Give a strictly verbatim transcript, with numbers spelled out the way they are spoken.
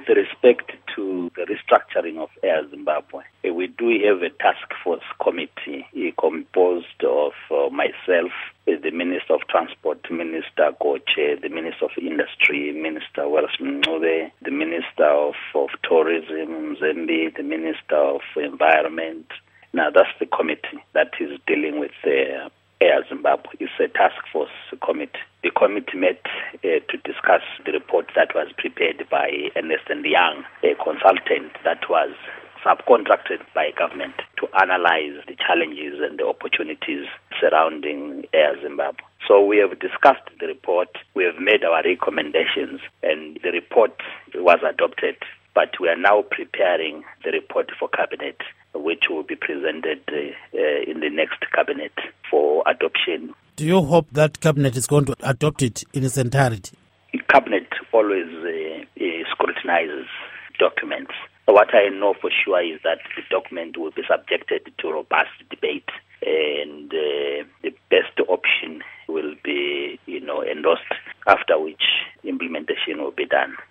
with respect to the restructuring of Air Zimbabwe, we do have a task force committee composed of uh, myself, the Minister of Transport, Minister Goche, the Minister of Industry, Minister Wells Mncube, the Minister of, of Tourism, Mzembe, the Minister of Environment. Now, that's the committee that is dealing with uh, Air Zimbabwe. It's a task force committee. The committee met uh, to discuss the report that was prepared by Ernst and Young, a consultant that was subcontracted by government to analyze the challenges and the opportunities surrounding Air Zimbabwe. So we have discussed the report, we have made our recommendations, and the report was adopted. But we are now preparing the report for Cabinet, which will be presented uh, uh, in the next Cabinet for adoption. Do you hope that Cabinet is going to adopt it in its entirety? The Cabinet always uh, uh, scrutinizes documents. What I know for sure is that the document will be subjected to robust debate, and uh, the best option will be, you know, endorsed, after which implementation will be done.